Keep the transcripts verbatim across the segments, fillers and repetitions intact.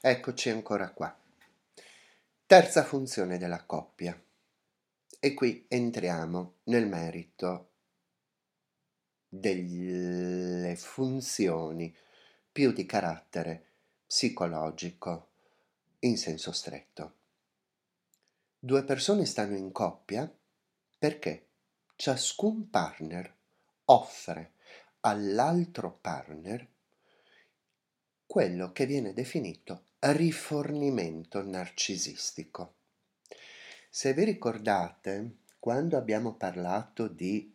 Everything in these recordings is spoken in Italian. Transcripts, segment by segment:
Eccoci ancora qua. Terza funzione della coppia. E qui entriamo nel merito delle funzioni più di carattere psicologico in senso stretto. Due persone stanno in coppia perché ciascun partner offre all'altro partner quello che viene definito rifornimento narcisistico. Se vi ricordate, quando abbiamo parlato di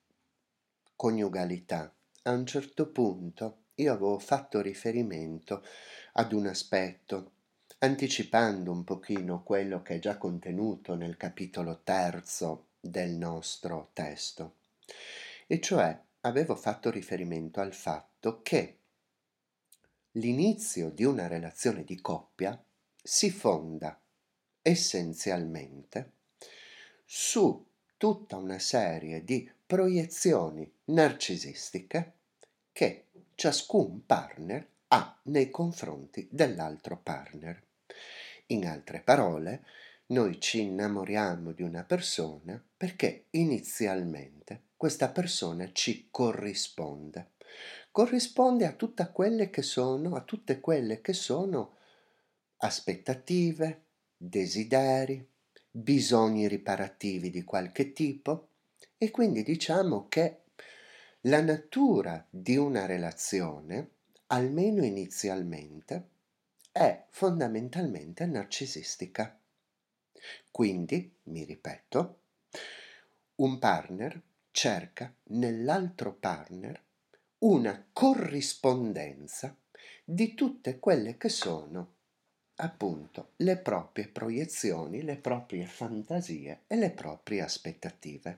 coniugalità, a un certo punto io avevo fatto riferimento ad un aspetto, anticipando un pochino quello che è già contenuto nel capitolo terzo del nostro testo, e cioè avevo fatto riferimento al fatto che l'inizio di una relazione di coppia si fonda essenzialmente su tutta una serie di proiezioni narcisistiche che ciascun partner ha nei confronti dell'altro partner. In altre parole, noi ci innamoriamo di una persona perché inizialmente questa persona ci corrisponde. Corrisponde a tutte quelle che sono, a tutte quelle che sono aspettative, desideri, bisogni riparativi di qualche tipo, e quindi diciamo che la natura di una relazione, almeno inizialmente, è fondamentalmente narcisistica. Quindi, mi ripeto, un partner cerca nell'altro partner una corrispondenza di tutte quelle che sono appunto le proprie proiezioni, le proprie fantasie e le proprie aspettative.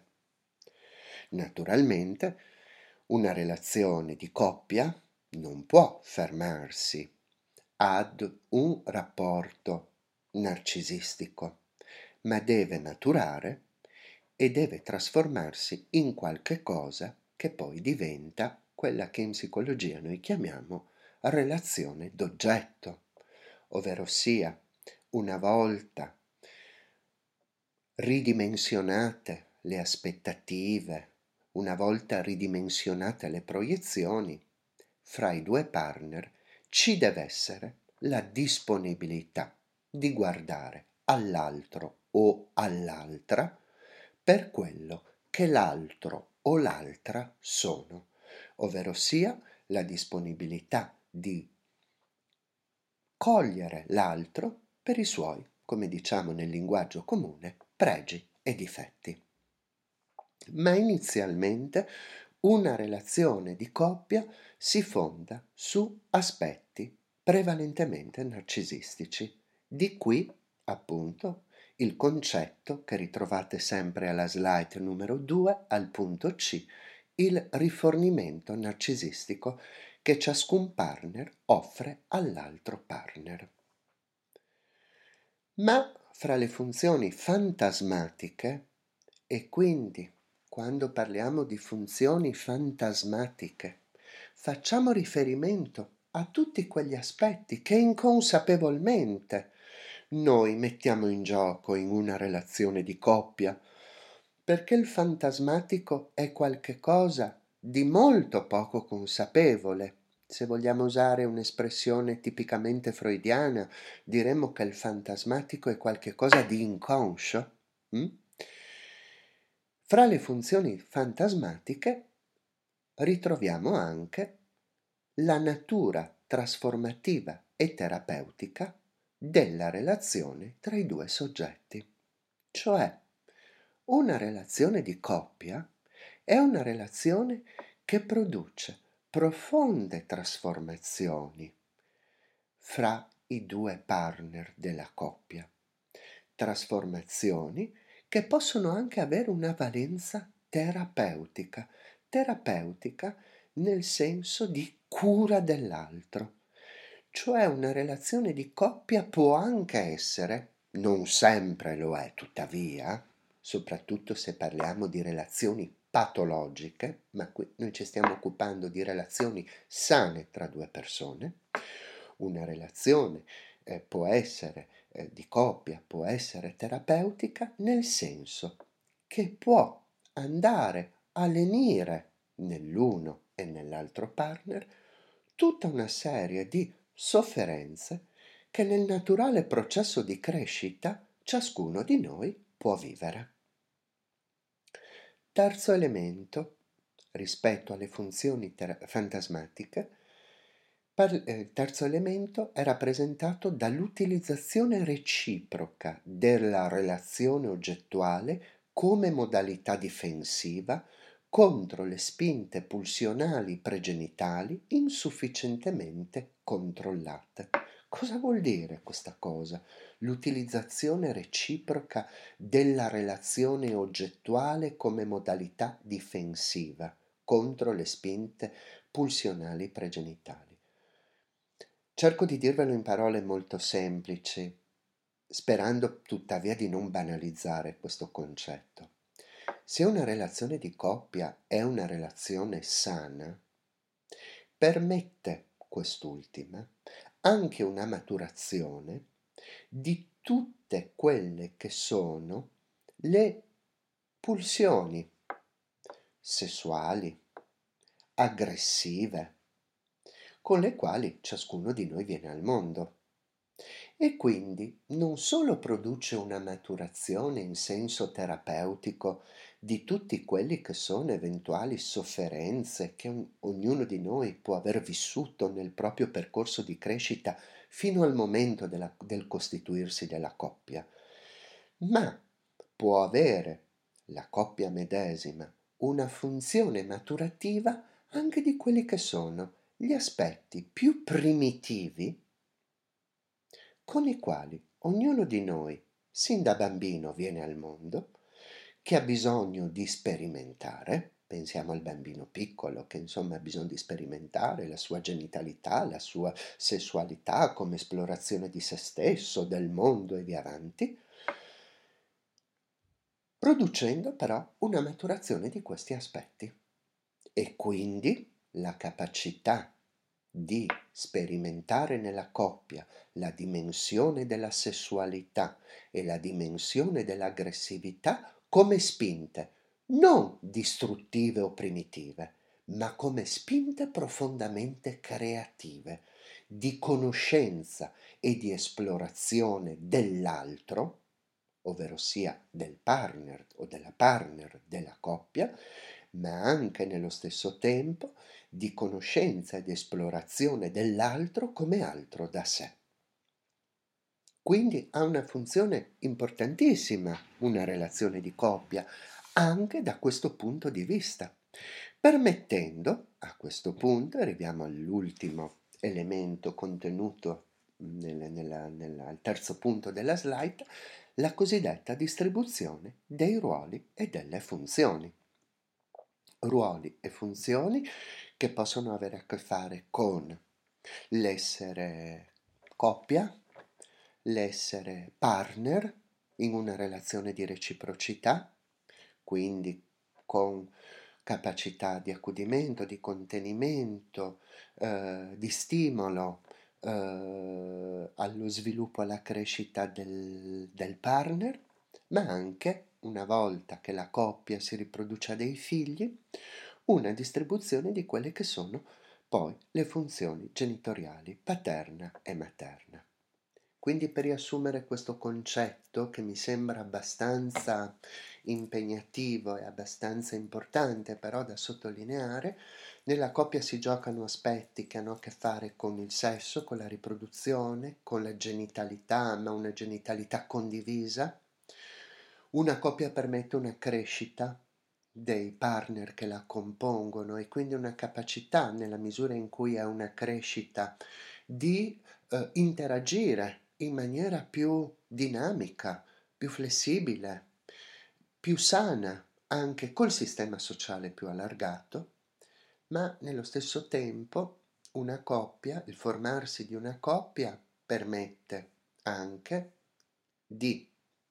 Naturalmente, una relazione di coppia non può fermarsi ad un rapporto narcisistico, ma deve maturare e deve trasformarsi in qualche cosa che poi diventa quella che in psicologia noi chiamiamo relazione d'oggetto, ovverosia una volta ridimensionate le aspettative, una volta ridimensionate le proiezioni, fra i due partner ci deve essere la disponibilità di guardare all'altro o all'altra per quello che l'altro o l'altra sono, ovverosia la disponibilità di cogliere l'altro per i suoi, come diciamo nel linguaggio comune, pregi e difetti. Ma inizialmente una relazione di coppia si fonda su aspetti prevalentemente narcisistici. Di qui, appunto, il concetto che ritrovate sempre alla slide numero due, al punto C, il rifornimento narcisistico che ciascun partner offre all'altro partner. Ma fra le funzioni fantasmatiche, e quindi quando parliamo di funzioni fantasmatiche, facciamo riferimento a tutti quegli aspetti che inconsapevolmente noi mettiamo in gioco in una relazione di coppia, perché il fantasmatico è qualche cosa di molto poco consapevole. Se vogliamo usare un'espressione tipicamente freudiana, diremmo che il fantasmatico è qualche cosa di inconscio. Hm? Fra le funzioni fantasmatiche ritroviamo anche la natura trasformativa e terapeutica della relazione tra i due soggetti. Cioè, una relazione di coppia è una relazione che produce profonde trasformazioni fra i due partner della coppia. Trasformazioni che possono anche avere una valenza terapeutica, terapeutica nel senso di cura dell'altro. Cioè una relazione di coppia può anche essere, non sempre lo è tuttavia, soprattutto se parliamo di relazioni patologiche, ma qui noi ci stiamo occupando di relazioni sane tra due persone, una relazione eh, può essere eh, di coppia, può essere terapeutica, nel senso che può andare a lenire nell'uno e nell'altro partner tutta una serie di sofferenze che nel naturale processo di crescita ciascuno di noi può vivere. Terzo elemento, rispetto alle funzioni ter- fantasmatiche, par- eh, il terzo elemento è rappresentato dall'utilizzazione reciproca della relazione oggettuale come modalità difensiva contro le spinte pulsionali pregenitali insufficientemente controllate. Cosa vuol dire questa cosa? L'utilizzazione reciproca della relazione oggettuale come modalità difensiva contro le spinte pulsionali pregenitali. Cerco di dirvelo in parole molto semplici, sperando tuttavia di non banalizzare questo concetto. Se una relazione di coppia è una relazione sana, permette quest'ultima anche una maturazione di tutte quelle che sono le pulsioni sessuali, aggressive, con le quali ciascuno di noi viene al mondo. E quindi non solo produce una maturazione in senso terapeutico di tutti quelli che sono eventuali sofferenze che un, ognuno di noi può aver vissuto nel proprio percorso di crescita fino al momento della, del costituirsi della coppia, ma può avere la coppia medesima una funzione maturativa anche di quelli che sono gli aspetti più primitivi con i quali ognuno di noi, sin da bambino, viene al mondo, che ha bisogno di sperimentare. Pensiamo al bambino piccolo che insomma ha bisogno di sperimentare la sua genitalità, la sua sessualità come esplorazione di se stesso, del mondo e via avanti, producendo però una maturazione di questi aspetti e quindi la capacità di sperimentare nella coppia la dimensione della sessualità e la dimensione dell'aggressività come spinte non distruttive o primitive, ma come spinte profondamente creative, di conoscenza e di esplorazione dell'altro, ovvero sia del partner o della partner della coppia, ma anche nello stesso tempo di conoscenza ed esplorazione dell'altro come altro da sé. Quindi ha una funzione importantissima una relazione di coppia, anche da questo punto di vista, permettendo, a questo punto, arriviamo all'ultimo elemento contenuto nel, nella, nella, al terzo punto della slide, la cosiddetta distribuzione dei ruoli e delle funzioni. Ruoli e funzioni che possono avere a che fare con l'essere coppia, l'essere partner in una relazione di reciprocità, quindi con capacità di accudimento, di contenimento, eh, di stimolo eh, allo sviluppo, alla crescita del, del partner, ma anche, una volta che la coppia si riproduce a dei figli, una distribuzione di quelle che sono poi le funzioni genitoriali paterna e materna. Quindi per riassumere questo concetto che mi sembra abbastanza impegnativo e abbastanza importante però da sottolineare, nella coppia si giocano aspetti che hanno a che fare con il sesso, con la riproduzione, con la genitalità, ma una genitalità condivisa. Una coppia permette una crescita dei partner che la compongono e quindi una capacità, nella misura in cui è una crescita, di eh, interagire in maniera più dinamica, più flessibile, più sana anche col sistema sociale più allargato, ma nello stesso tempo una coppia, il formarsi di una coppia permette anche di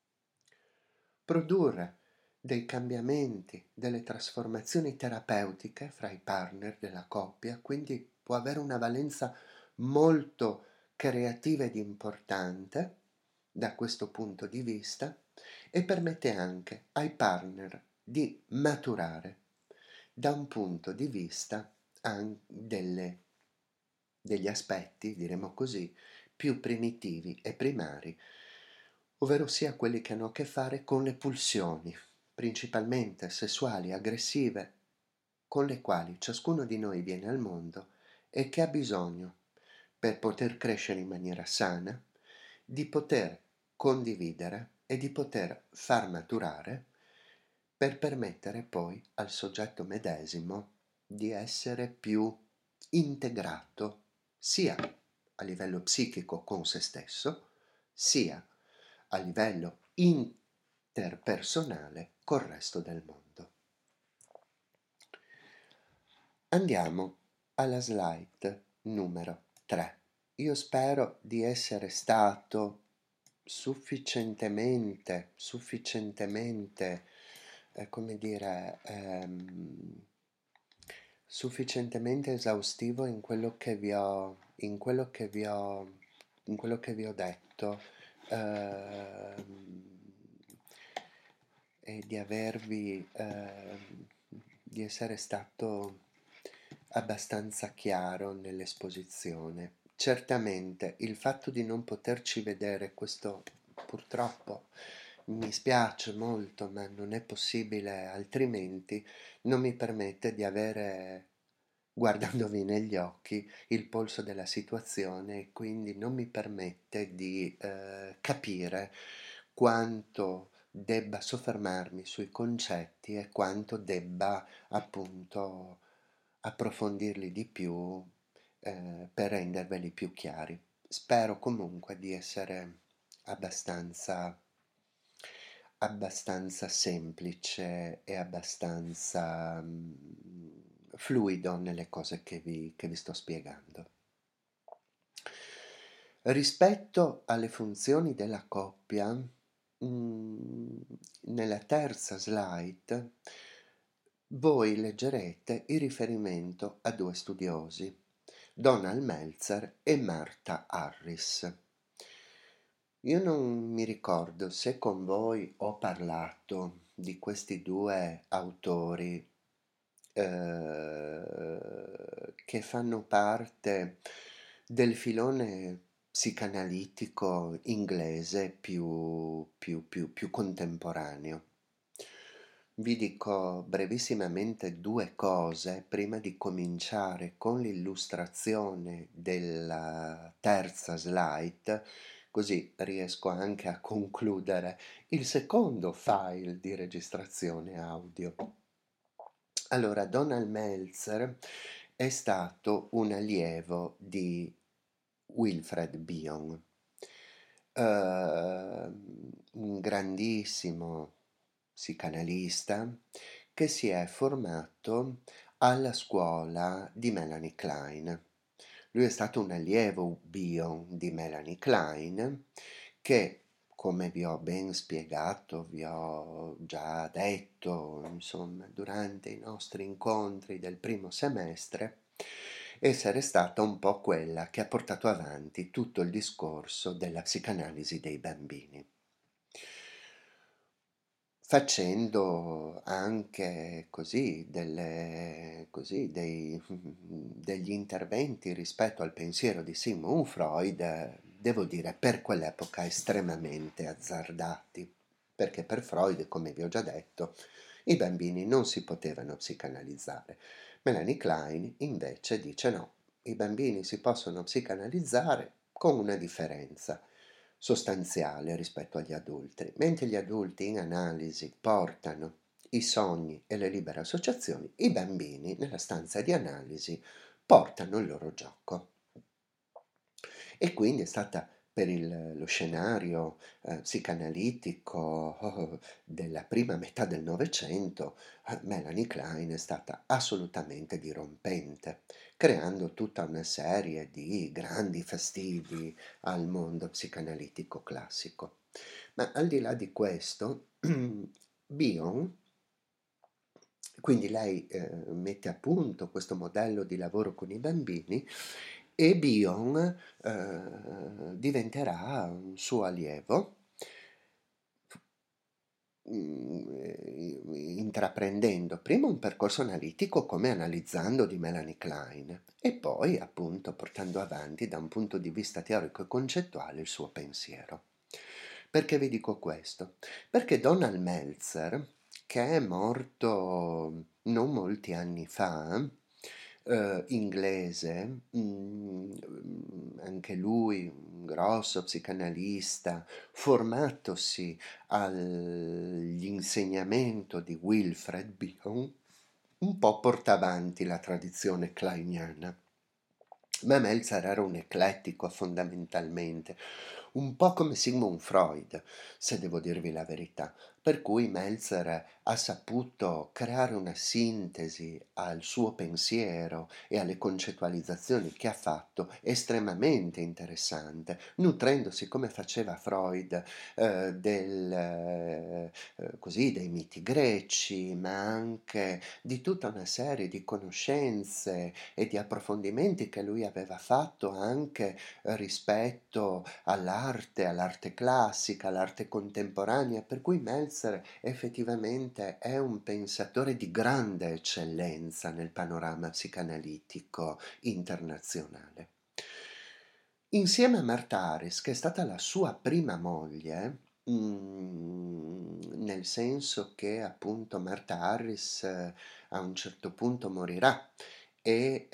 produrre dei cambiamenti, delle trasformazioni terapeutiche fra i partner della coppia, quindi può avere una valenza molto creativa ed importante da questo punto di vista e permette anche ai partner di maturare da un punto di vista delle, degli aspetti, diremo così, più primitivi e primari, ovvero sia quelli che hanno a che fare con le pulsioni, principalmente sessuali, aggressive, con le quali ciascuno di noi viene al mondo e che ha bisogno, per poter crescere in maniera sana, di poter condividere e di poter far maturare per permettere poi al soggetto medesimo di essere più integrato sia a livello psichico con se stesso, sia a livello interpersonale col resto del mondo. Andiamo alla slide numero tre. Io spero di essere stato sufficientemente, sufficientemente, eh, come dire, ehm, sufficientemente esaustivo in quello che vi ho, in quello che vi ho, in quello che vi ho detto, ehm, e di avervi, ehm, di essere stato abbastanza chiaro nell'esposizione. Certamente il fatto di non poterci vedere, questo purtroppo mi spiace molto, ma non è possibile altrimenti, non mi permette di avere, guardandovi negli occhi, il polso della situazione e quindi non mi permette di eh, capire quanto debba soffermarmi sui concetti e quanto debba appunto approfondirli di più eh, per renderveli più chiari. Spero comunque di essere abbastanza, abbastanza semplice e abbastanza mm, fluido nelle cose che vi, che vi sto spiegando. Rispetto alle funzioni della coppia, mh, nella terza slide voi leggerete il riferimento a due studiosi, Donald Meltzer e Martha Harris. Io non mi ricordo se con voi ho parlato di questi due autori eh, che fanno parte del filone psicanalitico inglese più, più, più, più contemporaneo. Vi dico brevissimamente due cose prima di cominciare con l'illustrazione della terza slide, così riesco anche a concludere il secondo file di registrazione audio. Allora, Donald Meltzer è stato un allievo di Wilfred Bion, uh, un grandissimo psicanalista che si è formato alla scuola di Melanie Klein. Lui è stato un allievo Bion di Melanie Klein che, come vi ho ben spiegato, vi ho già detto, insomma, durante i nostri incontri del primo semestre, essere stata un po' quella che ha portato avanti tutto il discorso della psicanalisi dei bambini, facendo anche così, delle, così dei, degli interventi rispetto al pensiero di Sigmund Freud, devo dire per quell'epoca estremamente azzardati, perché per Freud, come vi ho già detto, i bambini non si potevano psicanalizzare. Melanie Klein invece dice no, i bambini si possono psicanalizzare con una differenza sostanziale rispetto agli adulti, mentre gli adulti in analisi portano i sogni e le libere associazioni, i bambini nella stanza di analisi portano il loro gioco. E quindi è stata per il, lo scenario eh, psicanalitico oh, della prima metà del Novecento, eh, Melanie Klein è stata assolutamente dirompente, creando tutta una serie di grandi fastidi al mondo psicanalitico classico. Ma al di là di questo, Bion, quindi lei eh, mette a punto questo modello di lavoro con i bambini e Bion eh, diventerà un suo allievo, intraprendendo prima un percorso analitico come analizzando di Melanie Klein e poi appunto portando avanti da un punto di vista teorico e concettuale il suo pensiero. Perché vi dico questo? Perché Donald Meltzer, che è morto non molti anni fa, eh, inglese, mh, anche lui un grosso psicanalista, formatosi all'insegnamento di Wilfred Bion, un po' porta avanti la tradizione kleiniana. Ma Meltzer era un eclettico fondamentalmente, un po' come Sigmund Freud, se devo dirvi la verità, per cui Meltzer ha saputo creare una sintesi al suo pensiero e alle concettualizzazioni che ha fatto estremamente interessante, nutrendosi come faceva Freud eh, del, eh, così, dei miti greci, ma anche di tutta una serie di conoscenze e di approfondimenti che lui aveva fatto anche rispetto all'arte, all'arte classica, all'arte contemporanea, per cui Meltzer effettivamente è un pensatore di grande eccellenza nel panorama psicanalitico internazionale. Insieme a Martha Harris, che è stata la sua prima moglie, mh, nel senso che appunto Martha Harris eh, a un certo punto morirà e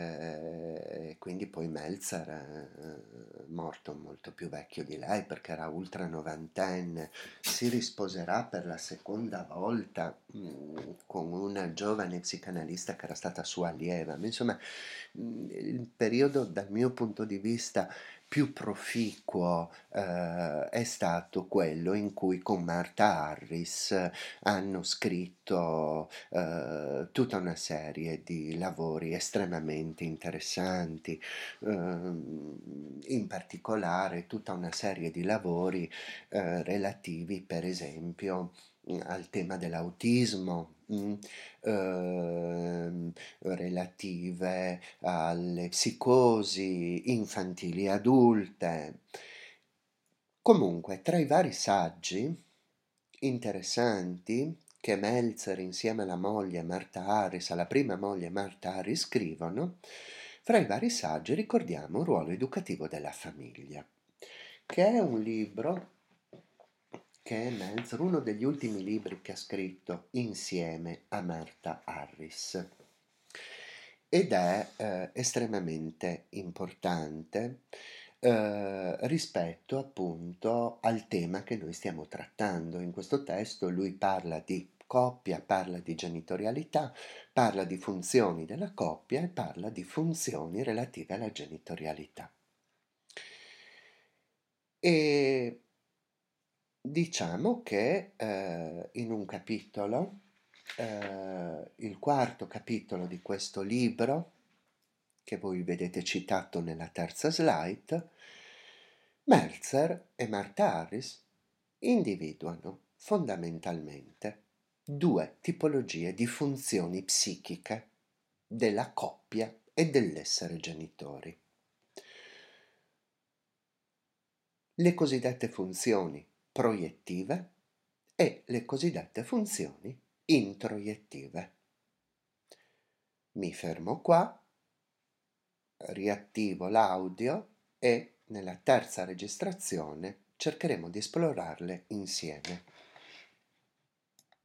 eh, quindi poi Meltzer è morto molto più vecchio di lei perché era ultra novantenne, si risposerà per la seconda volta mh, con una giovane psicanalista che era stata sua allieva, ma insomma mh, il periodo dal mio punto di vista più proficuo eh, è stato quello in cui con Martha Harris eh, hanno scritto eh, tutta una serie di lavori estremamente interessanti, eh, in particolare tutta una serie di lavori eh, relativi per esempio al tema dell'autismo, mh, ehm, relative alle psicosi infantili e adulte. Comunque, tra i vari saggi interessanti che Meltzer insieme alla moglie Martha Harris, alla prima moglie Martha Harris, scrivono, fra i vari saggi ricordiamo il ruolo educativo della famiglia, che è un libro che è Meltzer, uno degli ultimi libri che ha scritto insieme a Martha Harris. Ed è eh, estremamente importante eh, rispetto appunto al tema che noi stiamo trattando. In questo testo lui parla di coppia, parla di genitorialità, parla di funzioni della coppia e parla di funzioni relative alla genitorialità. E diciamo che eh, in un capitolo, eh, il quarto capitolo di questo libro, che voi vedete citato nella terza slide, Meltzer e Martha Harris individuano fondamentalmente due tipologie di funzioni psichiche della coppia e dell'essere genitori. Le cosiddette funzioni proiettive e le cosiddette funzioni introiettive. Mi fermo qua, riattivo l'audio e nella terza registrazione cercheremo di esplorarle insieme.